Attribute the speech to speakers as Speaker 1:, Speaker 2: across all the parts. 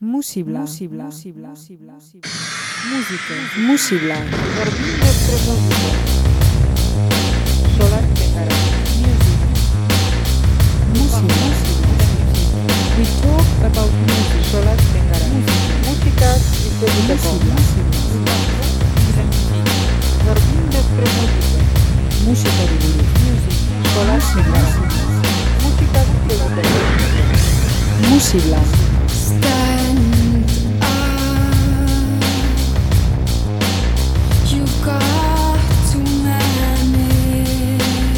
Speaker 1: Musibla. Musibla. We talk about music.
Speaker 2: Solas Tengara. Músicas históricas.
Speaker 1: Música de
Speaker 2: Solas Tengara. Músicas históricas.
Speaker 1: Musibla.
Speaker 3: Stand up. You got to manage.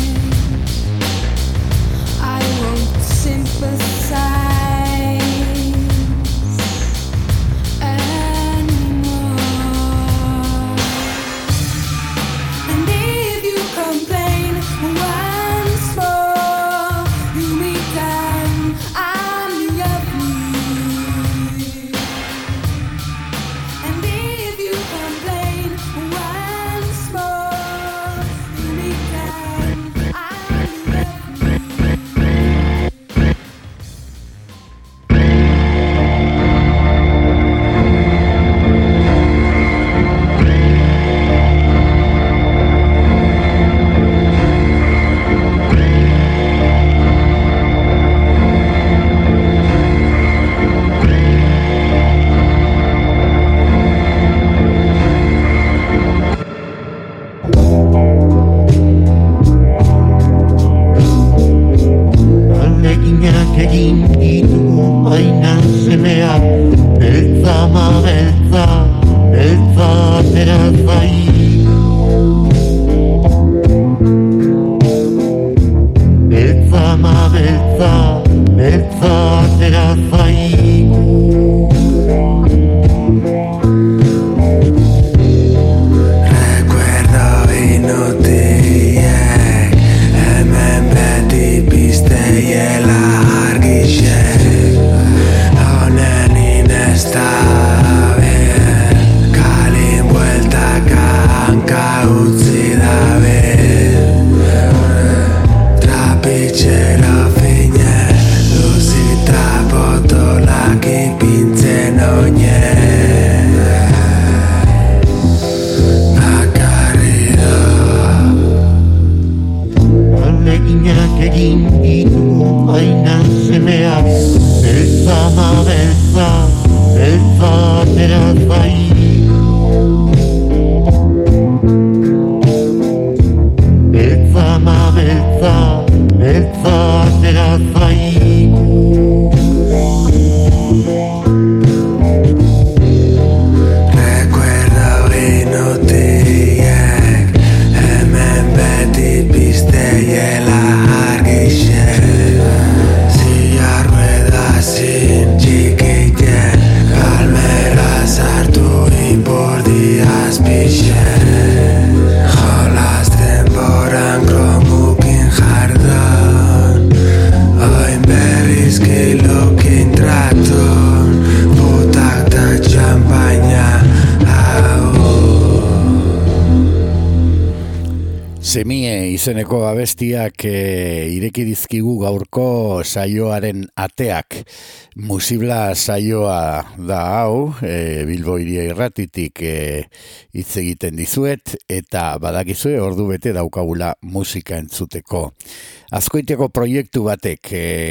Speaker 3: I won't sympathize anymore. And if you complain once more, you meet them. I'm the ugly. And if you complain once more, you meet them. I'm the ugly.
Speaker 4: Aleginak egin ditu bainan semea, beltza ma beltza, beltza atera zaigu. Beltza ma beltza, beltza atera zaigu. Recuerdo inutiek, hemen beti pizteiela argixek. Honen inestabil, kalin bueltaka hanka utzi dabil. Trapitxero fine, luzita potolak ipintzen oinen. Aleginak egin ditu bainan semea, beltza ma beltza, beltza atera zaigu. Beltza ma beltza, beltza atera zaigu. Recuerdo inutiek, hemen beti pizteiela argixek. Ziar ruedazin txikiten, kalmera sartu inbordi azpixen. Jolas denboran kromukin jardun, oin berriz kilokin tratun, putak da txampaina hau.
Speaker 5: Semie izeneko abestiak ireki dizkigu gaurko saioaren ateak. Musibla saioa da hau, Bilbo Hiria Irratitik hitz egiten dizuet, eta badakizue ordu bete daukagula musika entzuteko. Azkoiteko proiektu batek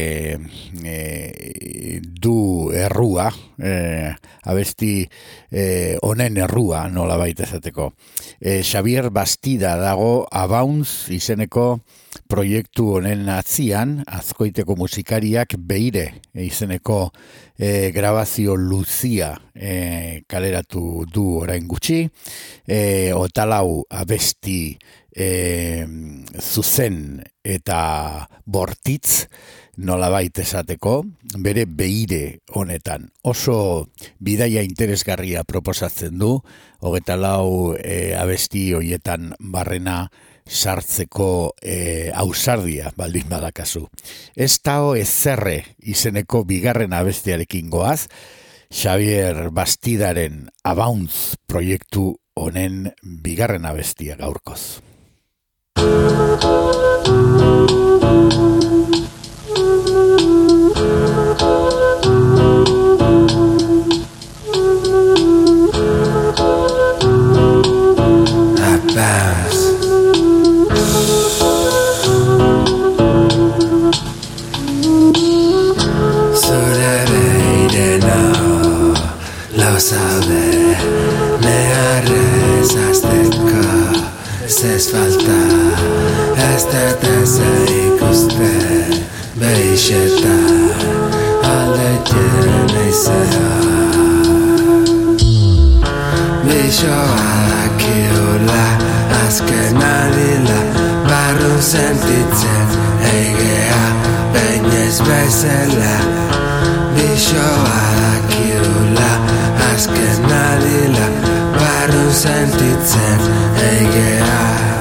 Speaker 5: du errua, abesti honen errua nola baita esateko. Xavier Bastida dago Abounds izeneko proiektu honen atzian, Azkoiteko musikariak Beire izeneko grabazio luzia kaleratu du orain gutxi, otalau abesti zuzen eta bortitz nolabait esateko, bere Beire honetan. Oso bidaia interesgarria proposatzen du, 24 abesti hoietan barrena sartzeko ausardia baldin badakazu. Ez tao ezerre izeneko bigarren abestiarekin goaz, Xavier Bastidaren Abounds proiektu honen bigarren abestia gaurkoz.
Speaker 4: zaude neharrez azteko ez falta ez dut ez ikusten beixetan aldetien eizea Bixoa dakiula azken adila barrun sentitzen egea bainez bezala Bixoa dakiula azken adila barrun sentitzen egea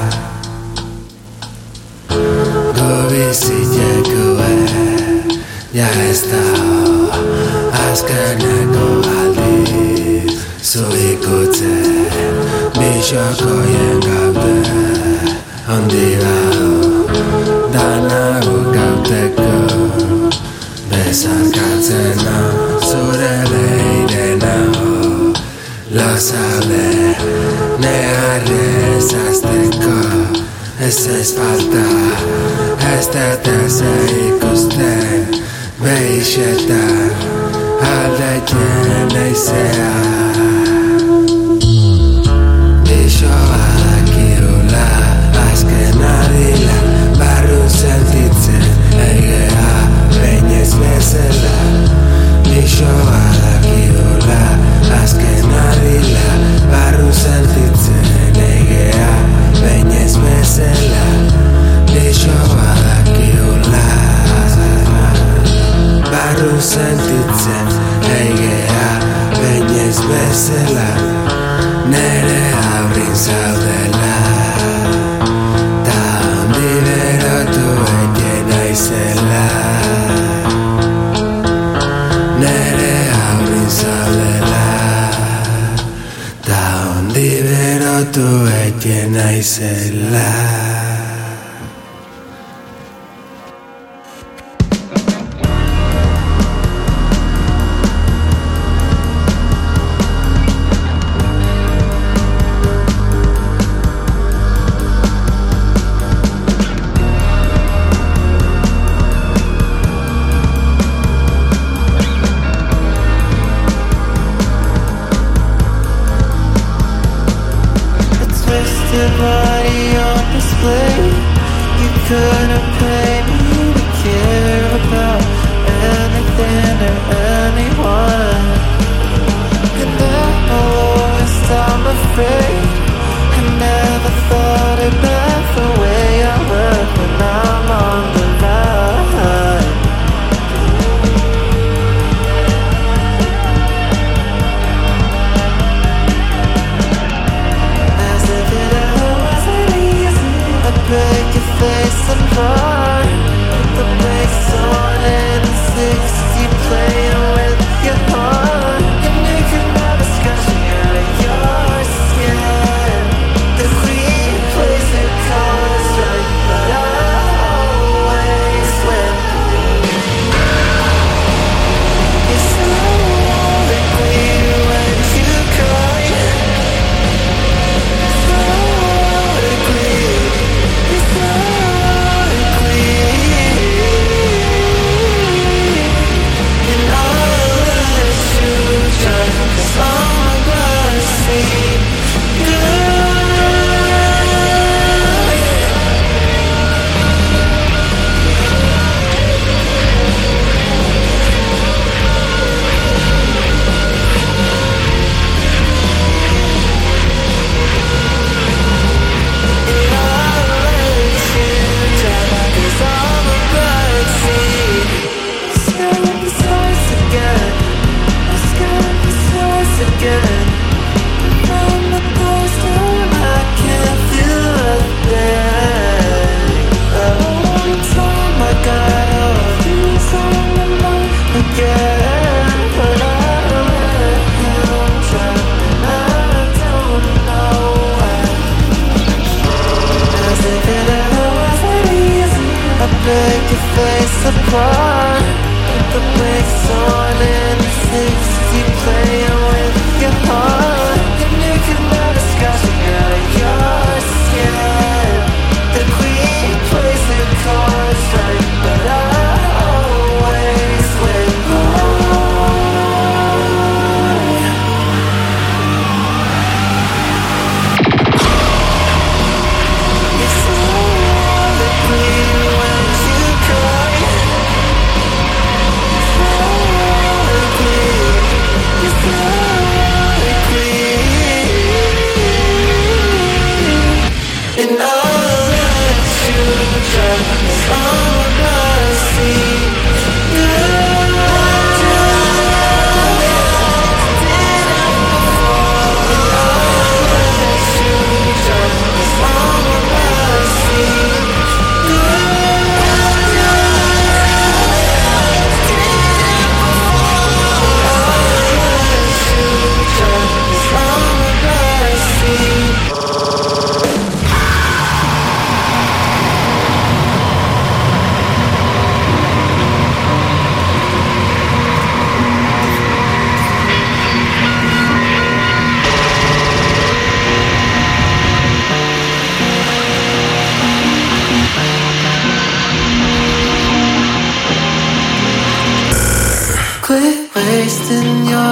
Speaker 4: Gobizitekue ja ez da azkeneko aldiz Zu ikutzen Bixokoien gaude Ondi dago Danago gauteko Bezarkatzen hau Zure leire nago Lozaude Neharrez azteko Ez falta Ez dut ez ikusten Beixetan Aldetien eizea Bixoa dakiula azken adila barrun sentitzen egea bainez bezala Bixoa dakiula azken adila barrun sentitzen egea bainez bezala Bixoa dakiula barrun sentitzen egea bainez bezala Nere aurrin zaudela Ta ondi berotu etien aizela Nere aurrin zaudela Ta ondi berotu etien aizela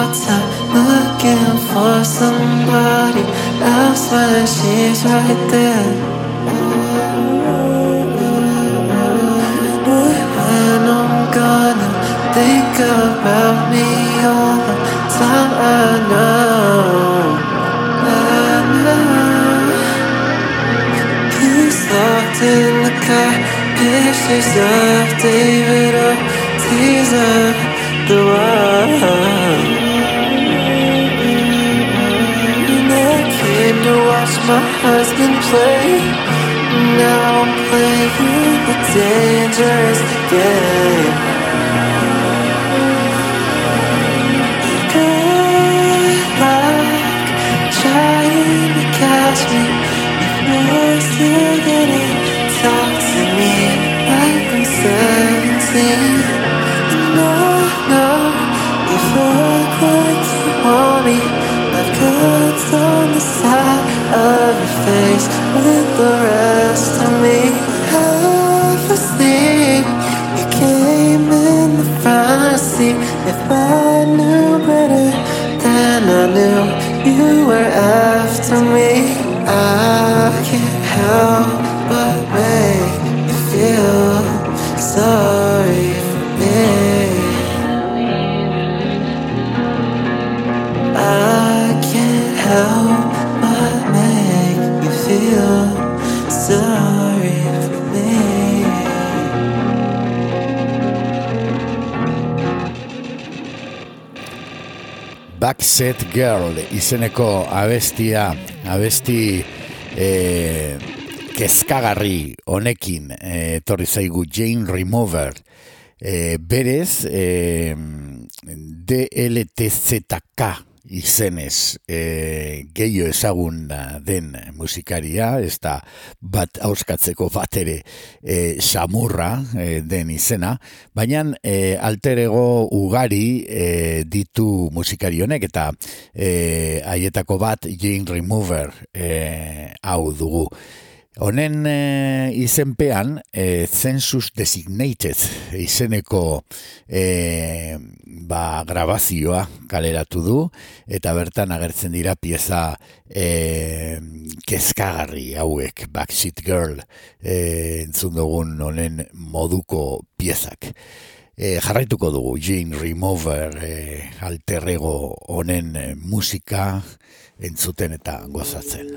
Speaker 4: all time looking for somebody else when she's right there. When I'm gonna think about me all the time, I know. He's locked in the car, pictures of David Ortiz on the wall. And I came to watch my husband play. Now I'm playing the dangerous game. Good luck trying to catch me. You're still gonna talk to me like I'm 17. No, you look like you want me. I've cuts on the side of your face with the rest of me. Half asleep, you came in the front seat. If I knew better than I knew, you were after me. I can't help but make you feel sorry for me. I can't help but make you feel sorry for me.
Speaker 5: Backseat Girl izeneko abesti kezkagarri honekin etorri zaigu Jane Remover. Berez DLTZK izenez gehiago ezagun den musikaria, ez da bat auskatzeko bat ere samurra den izena, baina alter ego ugari ditu musikari honek, eta haietako bat Jane Remover hau dugu. Honen izenpean Census Designated izeneko grabazioa kaleratu du, eta bertan agertzen dira pieza kezkagarri hauek, Backseat Girl entzun dugun honen moduko piezak. Jarraituko dugu Jane Remover alter ego honen musika entzuten eta gozatzen.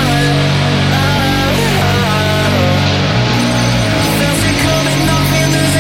Speaker 3: Coming up in the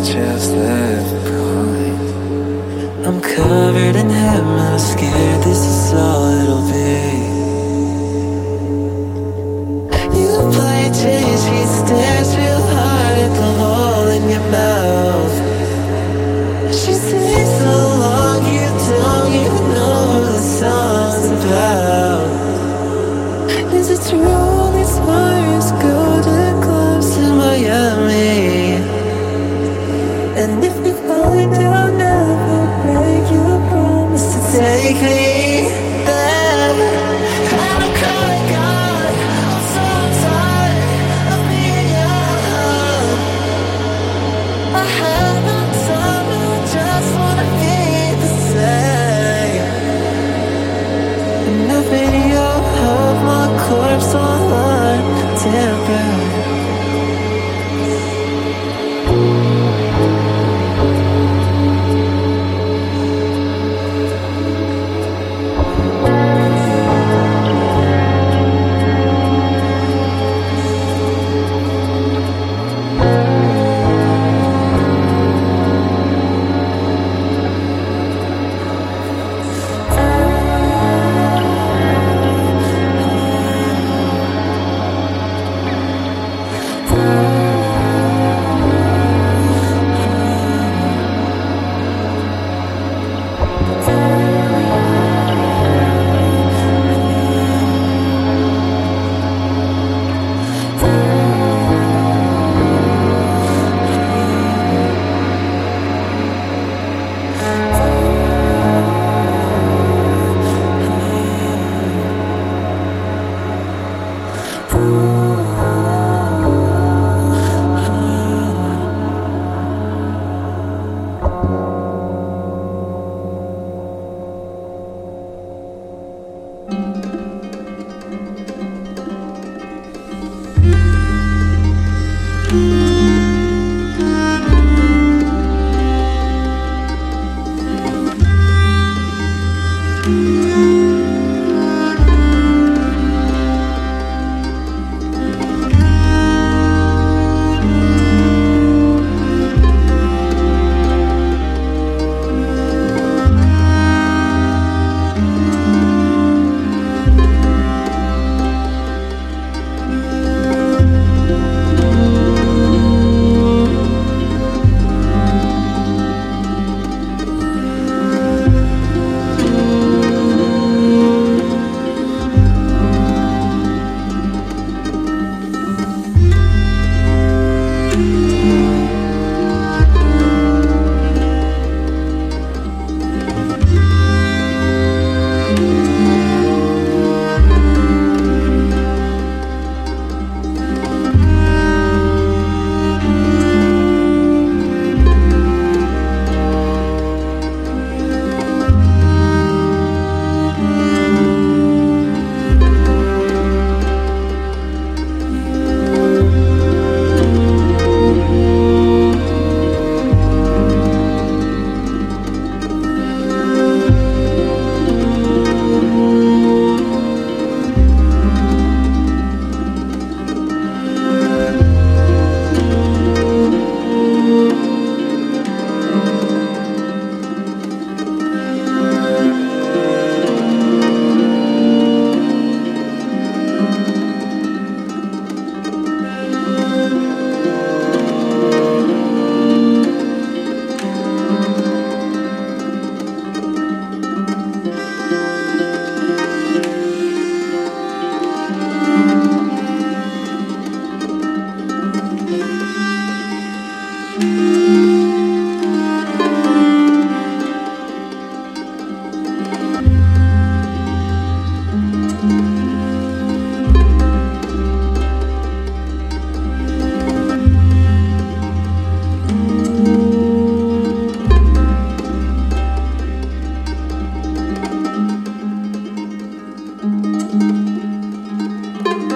Speaker 4: just left behind. I'm covered in heaven, scared this is all it'll be. You play change, she stares real hard at the hole in your mouth. She sings so long, you don't even know what the song's about. Is it true these wires go to clubs in Miami? And if we find out, never break your promise to take me there. I'm crying out, I'm so tired of being young. I have no time, I just wanna be the same. And a video of my corpse online, temporary.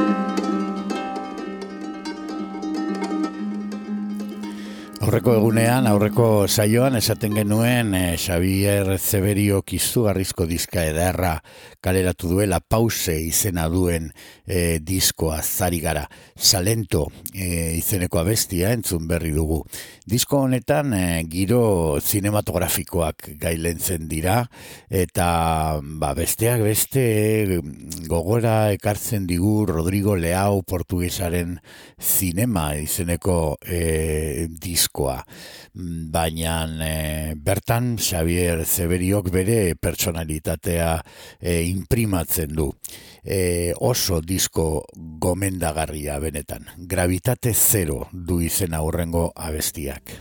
Speaker 5: Aurreko batean, aurreko saioan esaten genuen Xavier Zeberiok izugarrizko diska ederra kaleratu duela, Pause izena duen diskoa zari gara. Salento izeneko abestia entzun berri dugu. Disko honetan giro zinematografikoak gailentzen dira, eta besteak beste gogora ekartzen digu Rodrigo Leao portugesaren zinema izeneko diskoa. Baina bertan Xavier Zeberiok bere personalitatea imprimatzen du. Oso disko gomendagarria benetan. Gravitate Zero du izena hurrengo abestiak.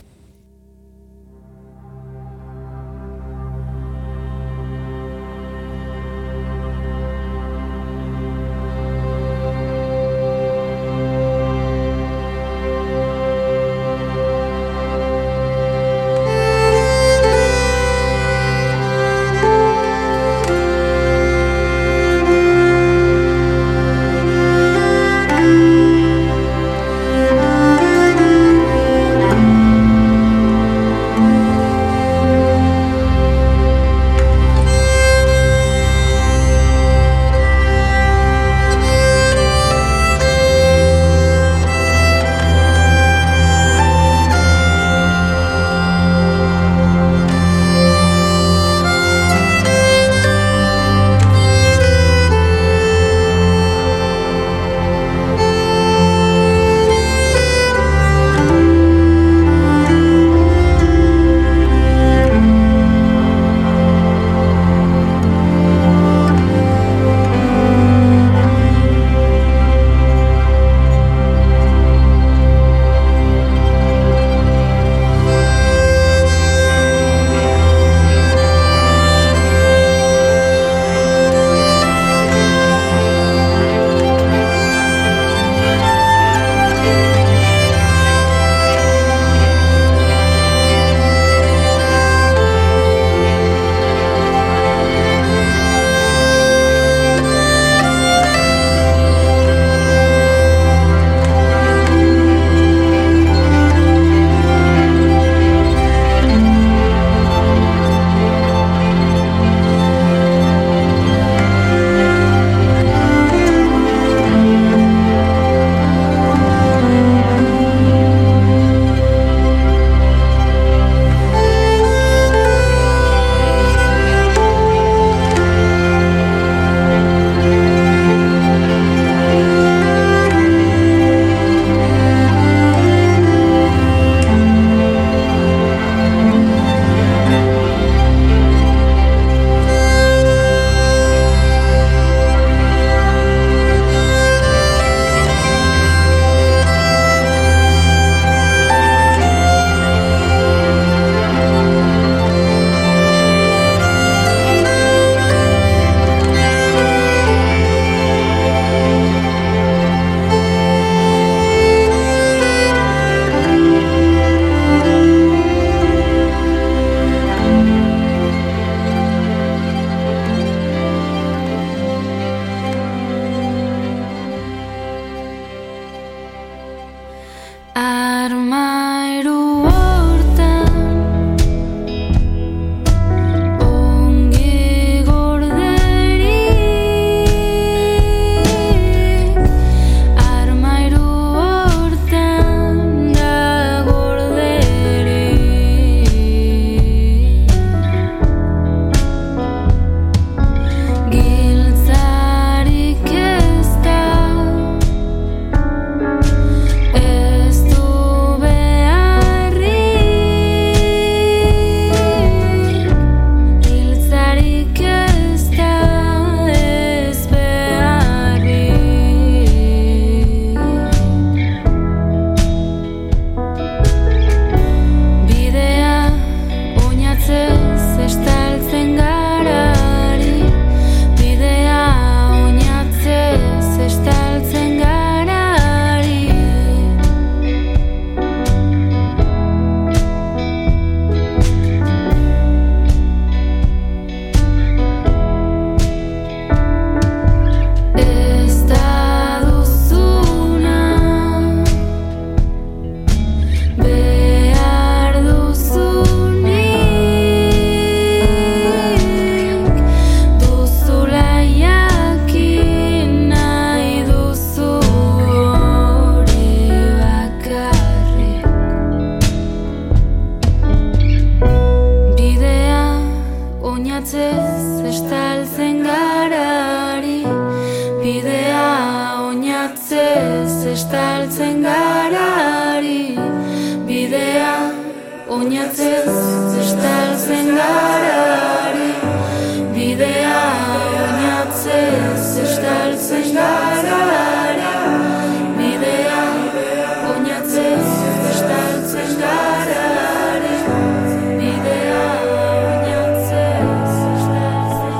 Speaker 3: oinatzez estaltzen garari, bidea oinatzez estaltzen garari, bidea oinatzez estaltzen garari, bidea oinatzez estaltzen garari, bidea oinatzez estaltzen garari, bidea oinatzez estaltzen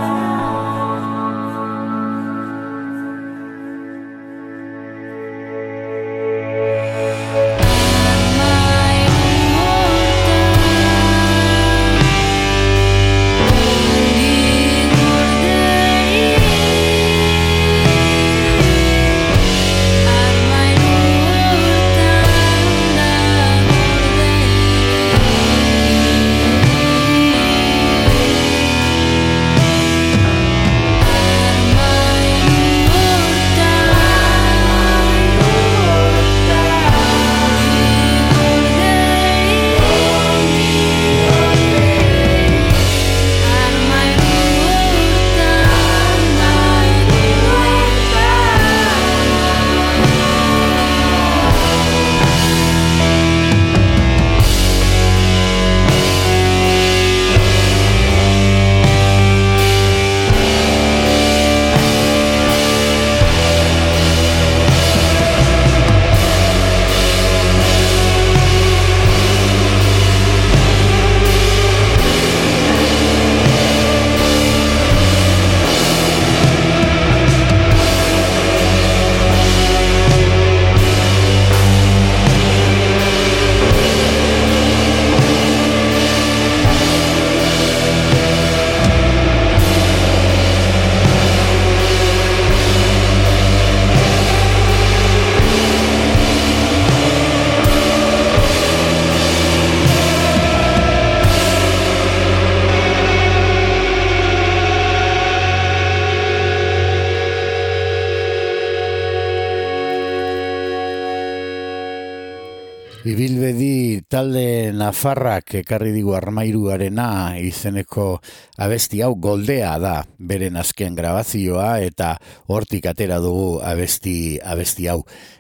Speaker 5: Ibilbedi talde nafarrak ekarri digu Armairuarena izeneko abesti hau Goldea da beren azken grabazioa eta hortik atera dugu abesti hau.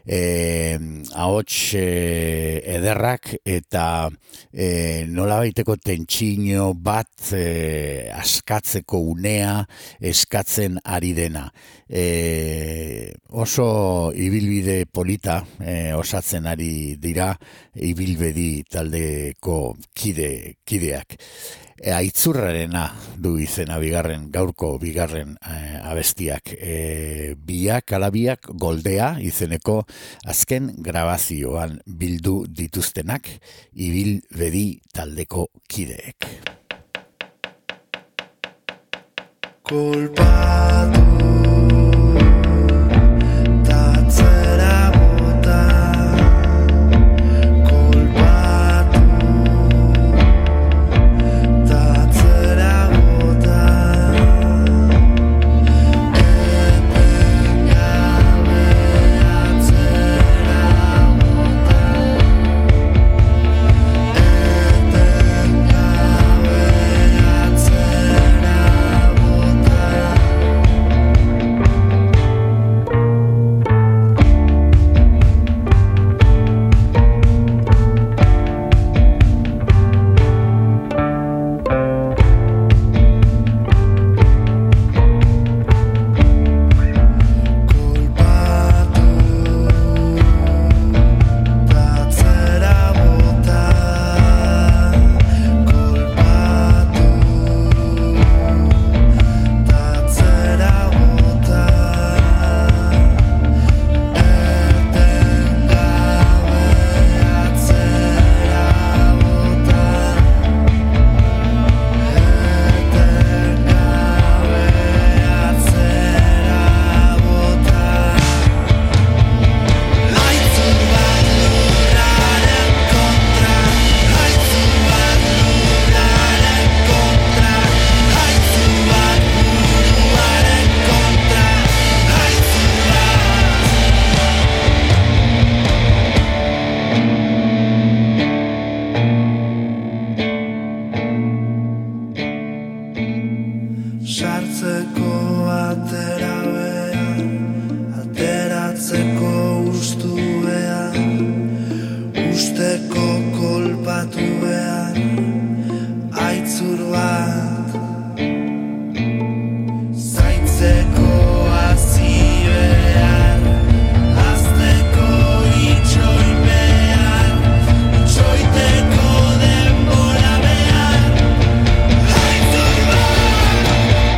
Speaker 5: Ahots ederrak eta nolabaiteko tentsio bat askatzeko unea eskatzen ari dena. Oso ibilbide polita osatzen ari dira Ibilbedi taldeko kideak. Aitzurrarena du izena gaurko bigarren abestiak. Biak alabiak Goldea izeneko azken grabazioan bildu dituztenak Ibilbedi taldeko kideek.
Speaker 4: Kolpatu tatzera bota, kolpatu tatzera bota, etengabe atzera bota, etengabe atzera bota. aitzur bat zaintzeko hasi behar, hazteko itxoin behar, itxoiteko denbora behar, aitzur bat.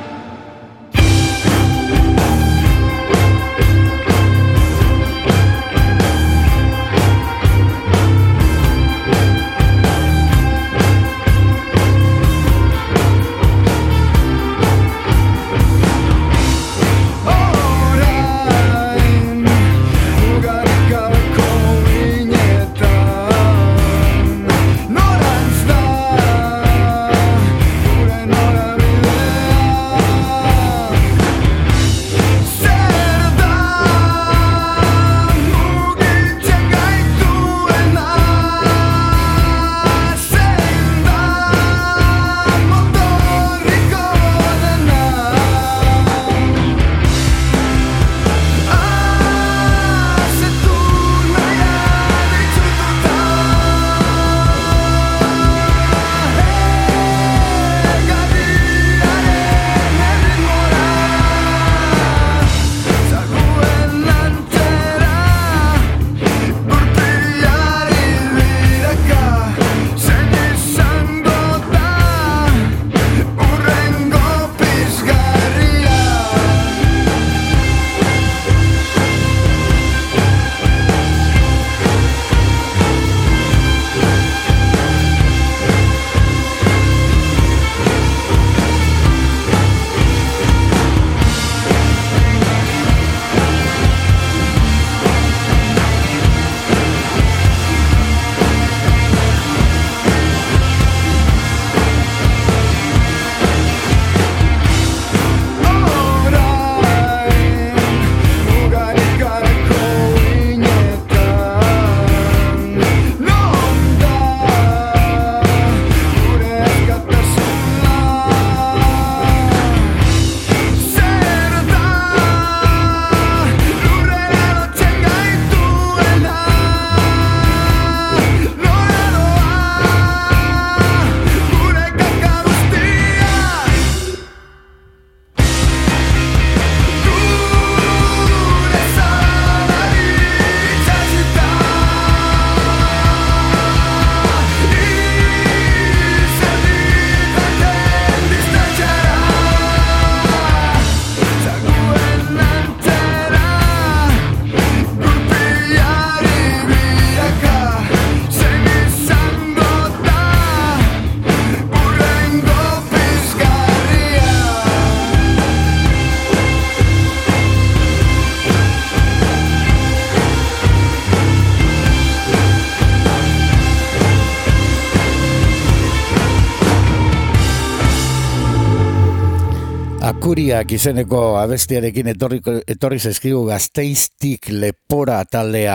Speaker 5: Akuriak izeneko abestiarekin etorri zaizkigu Gasteiztik Lepora taldea,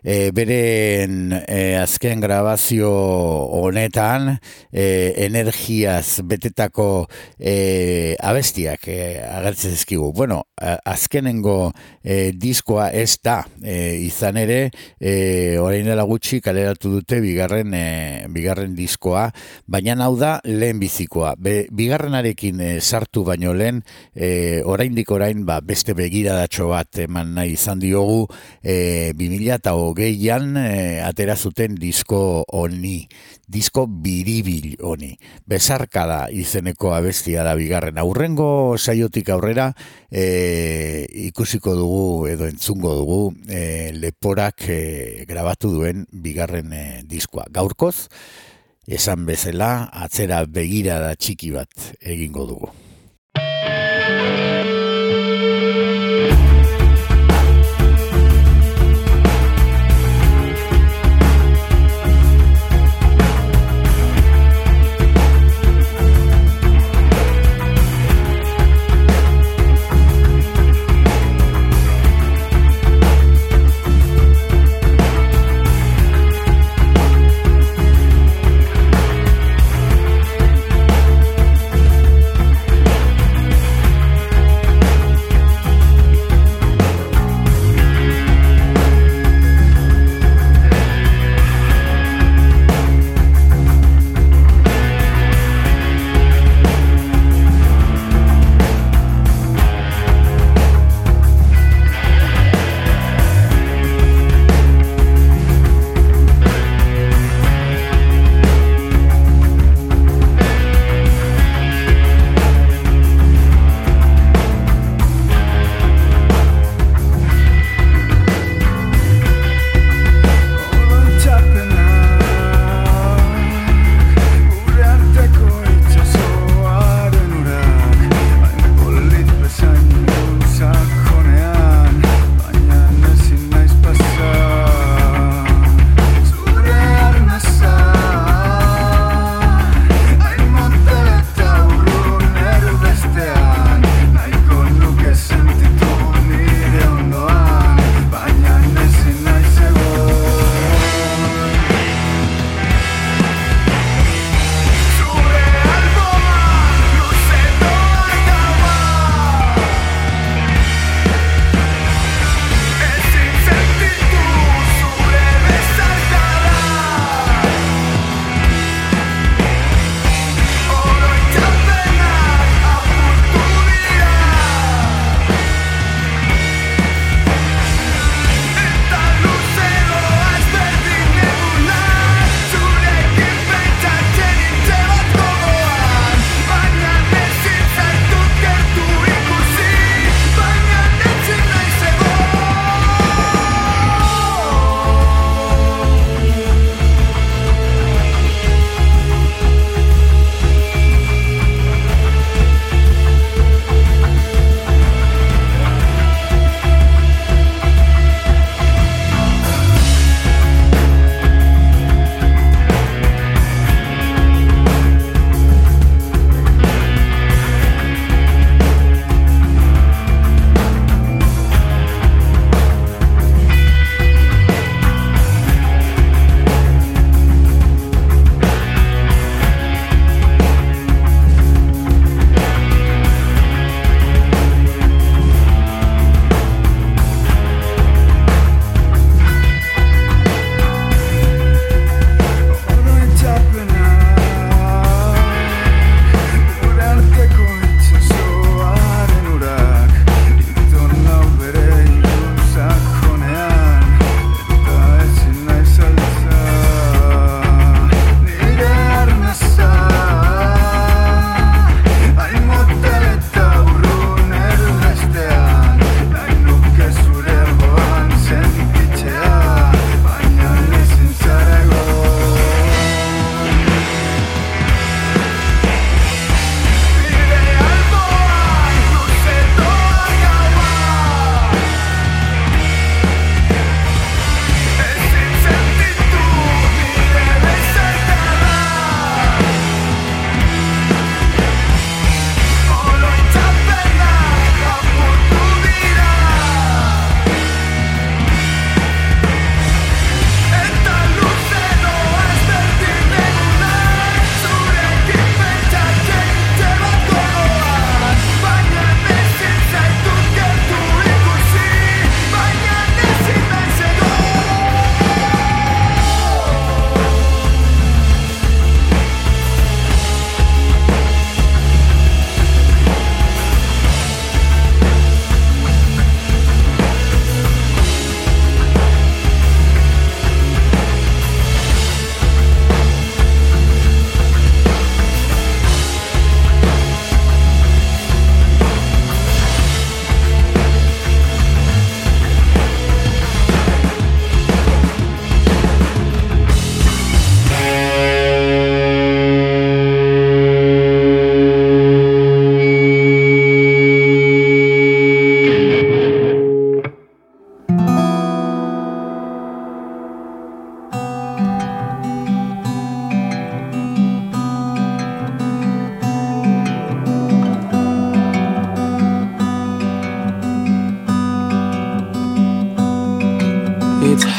Speaker 5: beren azken grabazio honetan energiaz betetako abestiak agertzen zaizkigu. Bueno, azkenengo diskoa ez da, izan ere orain dela gutxi kaleratu dute bigarren diskoa, baina hau da lehenbizikoa. Bigarrenarekin sartu baino lehen, oraindik orain beste begiradatxo bat eman nahi izan diogu 2020an atera zuten disko honi, disko biribil honi. Besarkada izeneko abestia da bigarren. Aurrengo saiotik aurrera ikusiko dugu edo entzungo dugu Leporak grabatu duen bigarren diskoa. Gaurkoz, esan bezala, atzera begirada txiki bat egingo dugu.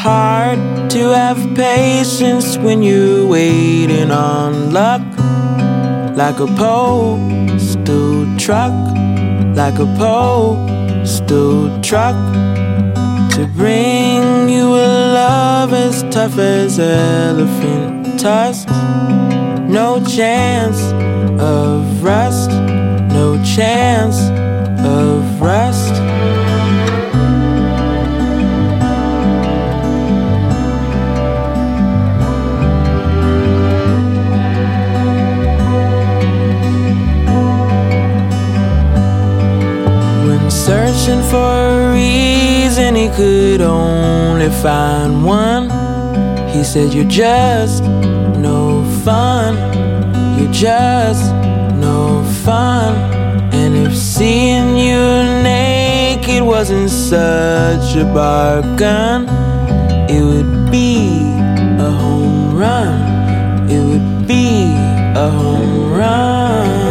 Speaker 6: hard to have patience when you're waiting on luck. Like a postal truck, like a postal truck, to bring you a love as tough as elephant tusks. No chance of rust, no chance of rust. Searching for a reason, he could only find one. He said, you're just no fun, you're just no fun. And if seeing you naked wasn't such a bargain, it would be a home run, it would be a home run.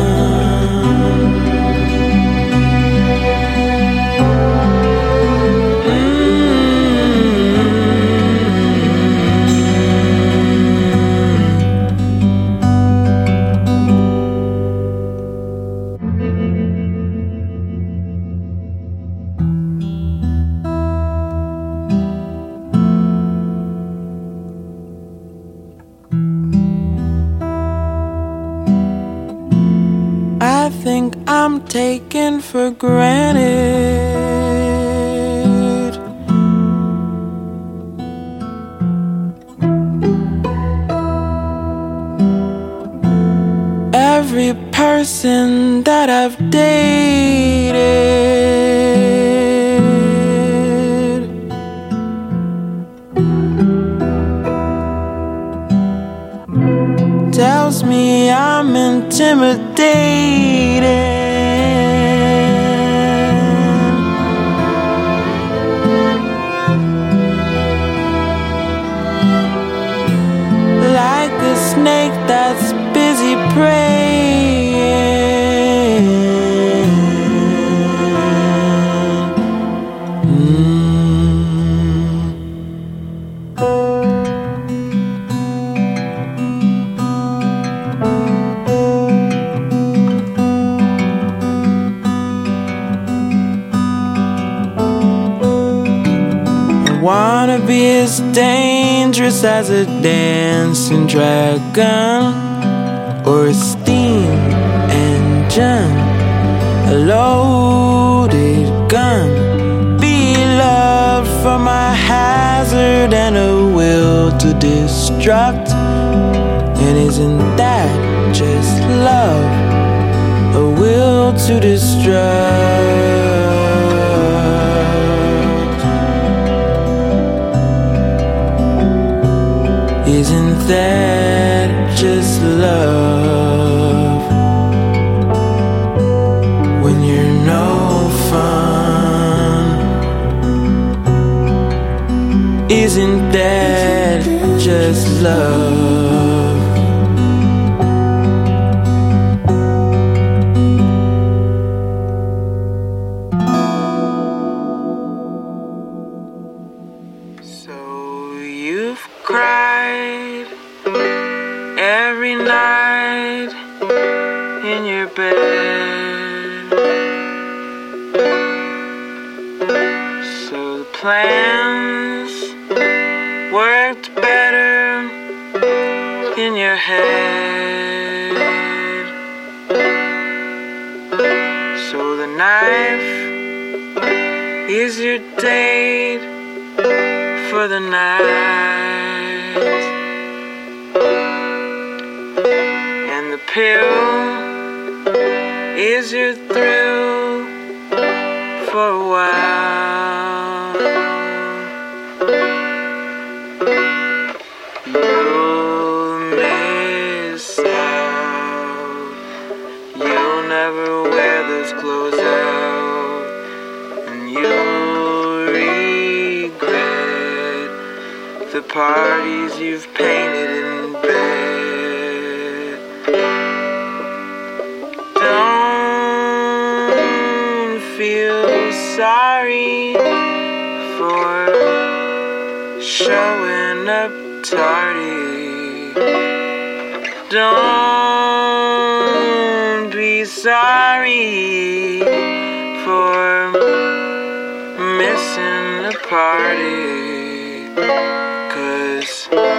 Speaker 6: I think I'm taken for granted. Every person that I've dated tells me I'm intimidated. Like a snake that's busy praying. Wanna be as dangerous as a dancing dragon, or a steam engine, a loaded gun. Be loved for my hazard and a will to destruct. And isn't that just love? A will to destruct. Isn't that just love? When you're no fun, isn't that just love? So you've cried every night in your bed. So the plans worked better in your head. So the knife is your date for the night, and the pill is your thrill for a while. You'll miss out, you'll never wear those clothes out, and you'll regret the parties you've painted in bed. Don't feel sorry for showing up tardy. Don't be sorry for missing the party, 'cause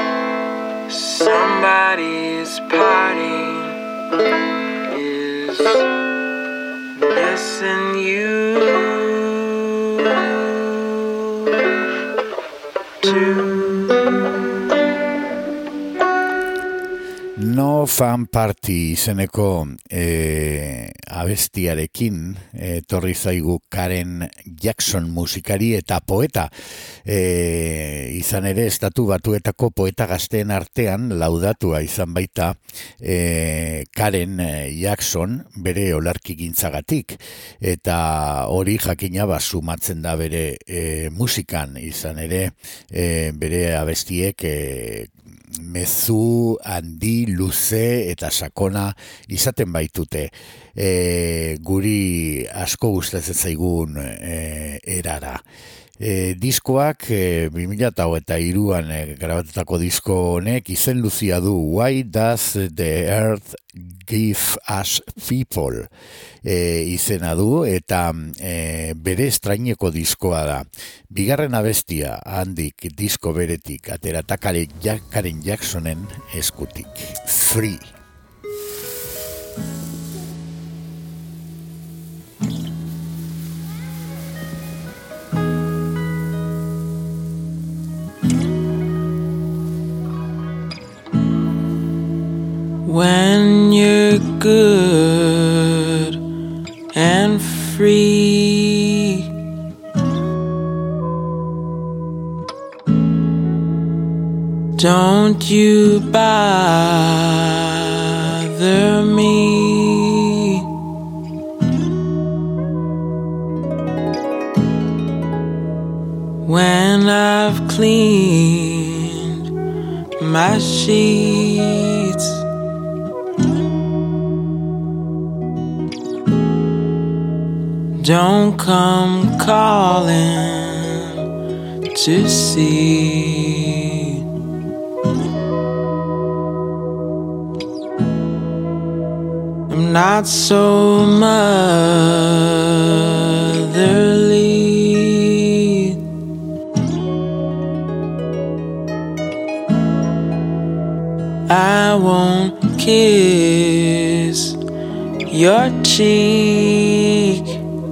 Speaker 6: somebody's party is missing you too.
Speaker 5: No Fan Party izeneko abestiarekin etorri zaigu Karen Jackson musikari eta poeta. Izan ere Estatu Batuetako poeta gazteen artean laudatua izan baita Karen Jackson bere olarkigintzagatik, eta hori jakina sumatzen da bere musikan. Izan ere bere abestiek mezu handi, luze eta sakona izaten baitute, guri asko gustatzen zaigun erara. Diskoak 2023an grabatutako disko honek izen luzia du Why Does the Earth Give Us People izena du, eta bere estraineko diskoa da. Bigarren abestia handik disko beretik aterata Karen Jacksonen eskutik. Free.
Speaker 6: When you're good and free, don't you bother me. When I've cleaned my sheets, don't come calling to see. I'm not so motherly. I won't kiss your cheek.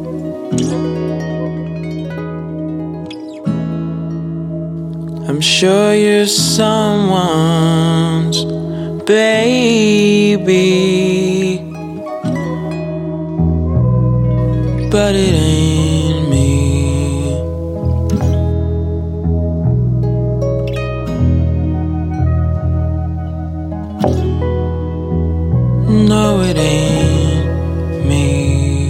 Speaker 6: I'm sure you're someone's baby, but it ain't me. No, it ain't me.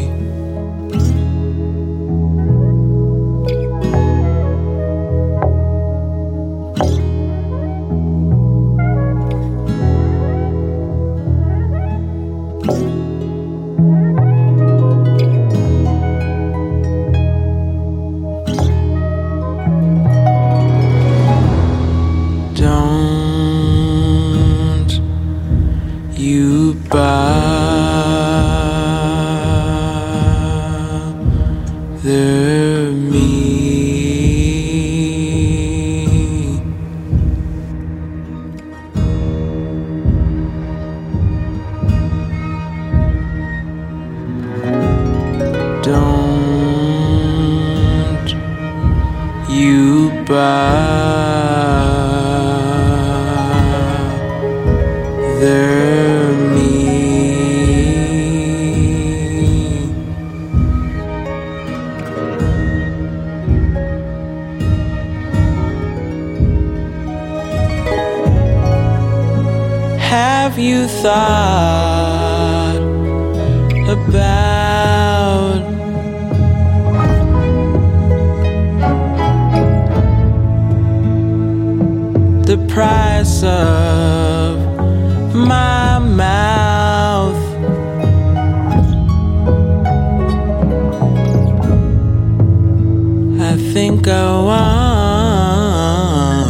Speaker 6: Bother me. Don't you bother me. Have you thought about the price of my mouth? I think I want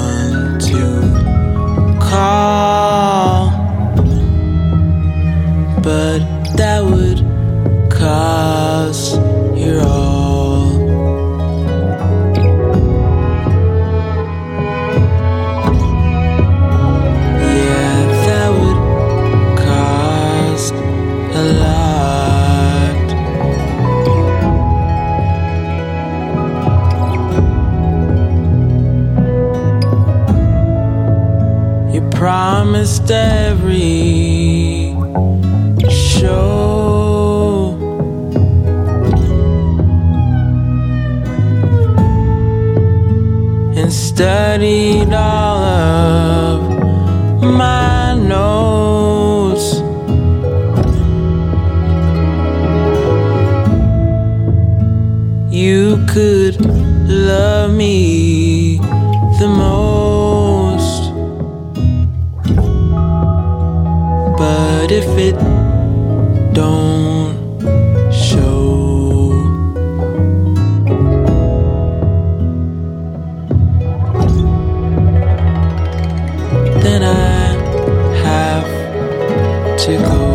Speaker 6: but that would cost your all. Yeah, that would cost a lot. You promised every show and studied all of my notes. You could love me the most, but if it don't show, then I have to go.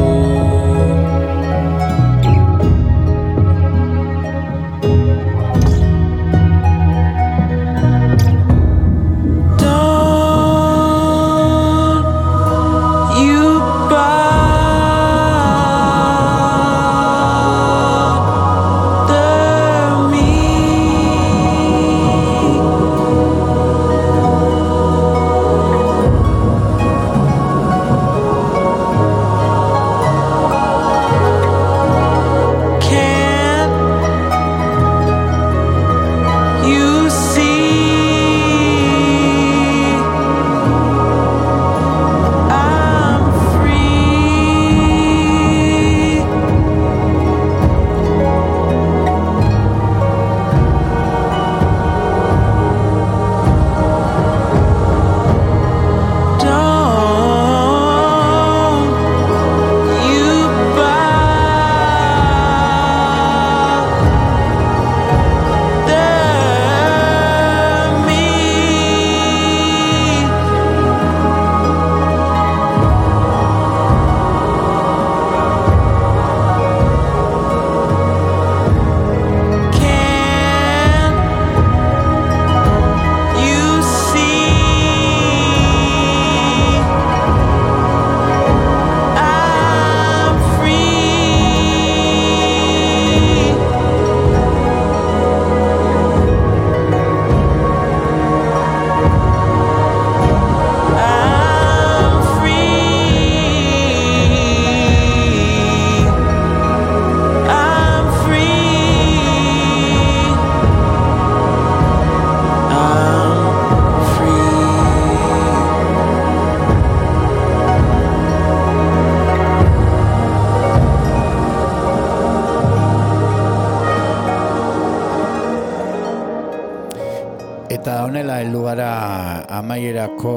Speaker 5: Eta honela heldu gara amaierako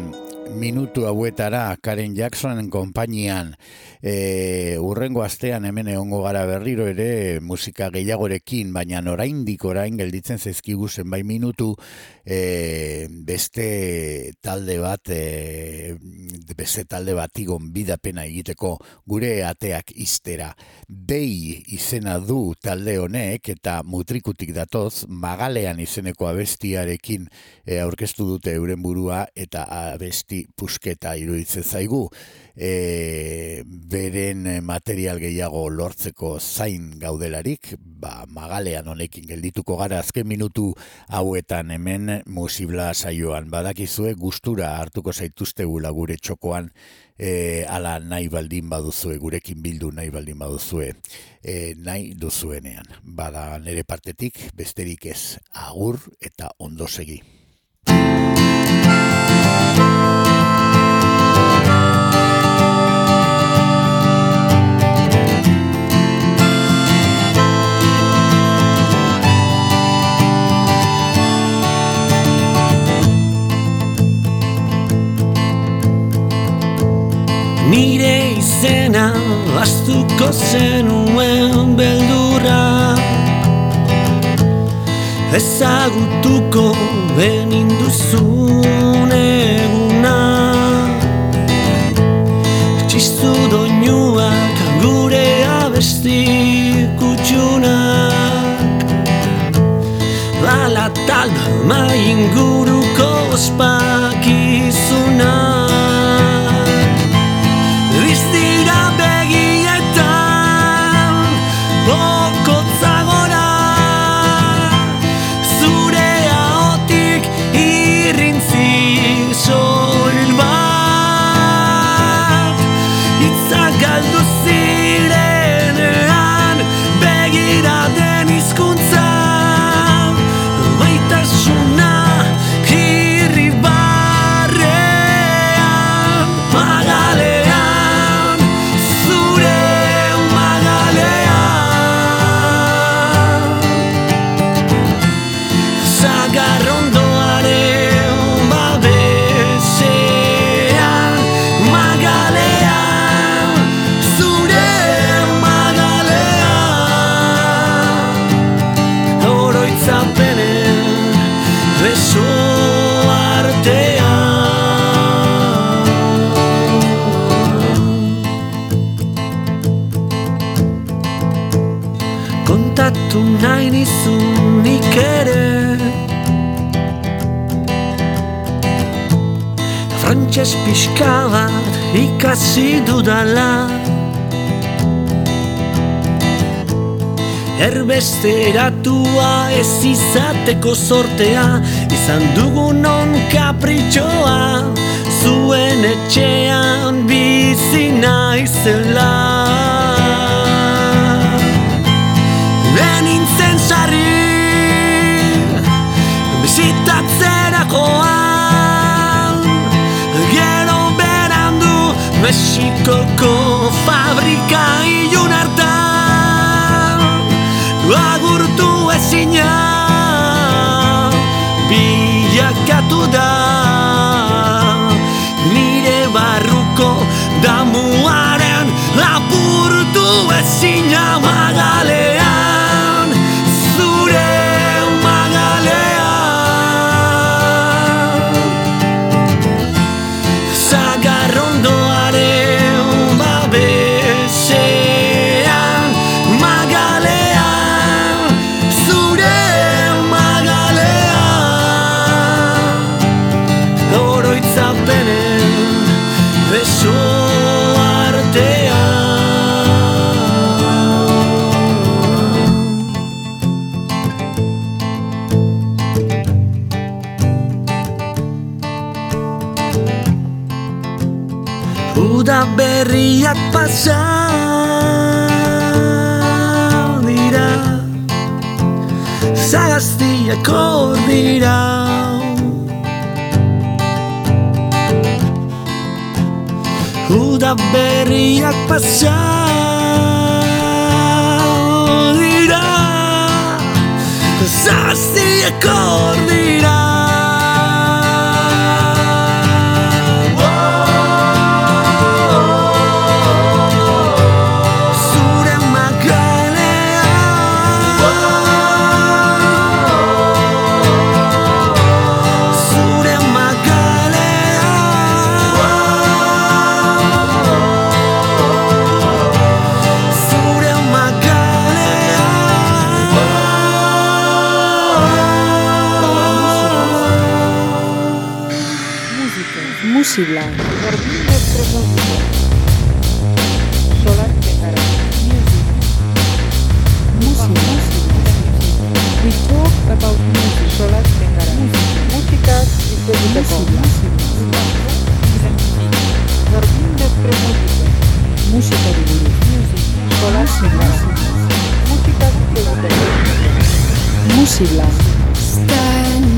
Speaker 5: minutu hauetara Karen Jacksonen konpainian. Urrengo astean hemen egongo gara berriro ere musika gehiagorekin, baina orain gelditzen zaizkigu zenbait minutu beste talde bati gonbidapena egiteko gure ateak ixtera. Bei izena du talde honek eta Mutrikutik datoz, Magalean izeneko abestiarekin aurkeztu dute euren burua eta abesti pusketa iruditzen zaigu. Beren material gehiago lortzeko zain gaudelarik, Magalean honekin geldituko gara azken minutu hauetan hemen Musibla saioan. Badakizue gustura hartuko zaituztegula gure txokoan, ala nahi baldin baduzue, gurekin bildu nahi baldin baduzue, nahi duzuenean. Bada nere partetik besterik ez, agur eta ondo segi.
Speaker 7: Nire izena ahaztuko zenuen beldurra, ezagutuko beninduzun eguna. piztu doinuak gure abesti kutxunak. Bala talba mai inguruko ospakizunak. Diztira begietan bokotza gora, zure ahotik irrintzi soil bat. Hitzak galdu zirenean begira den hizkuntza, maitasuna irribarrean, magalean, zure magalean. Zagarrondoaren babesean, magalean, zure magalean. Oroitzapenen beso artean. Kontatu nahi nizunik ere, frantses pixka bat ikasi dudala. Erbesteratua ez izateko sortea, izan dugunon kapritxoa, zuen etxean bizi naizela. Benintzen sarri bisitatzerakoan, gero berandu Mexikoko fabrika ilun hartan, agurtu ezina bilakatu da nire barruko damuaren apurtu ezina. Magalean, zure magalean. Zagarrondoaren babesean, magalean, zure magalean. Oroitzapenen beso artean. Uda berriak pasa dira, sagaztiak hor dira. Uda berriak pasa dira, sagaztiak hor dira.
Speaker 1: Musibland.
Speaker 2: Jardín nuestra música. Solar Tegara.
Speaker 1: Musibland. We talk about music.
Speaker 2: Solar Tegara. Músicas históricas. Jardín nuestra música.
Speaker 1: Música de Guru.
Speaker 2: Solar Tegara. Músicas históricas.
Speaker 1: Musibland.
Speaker 3: Stand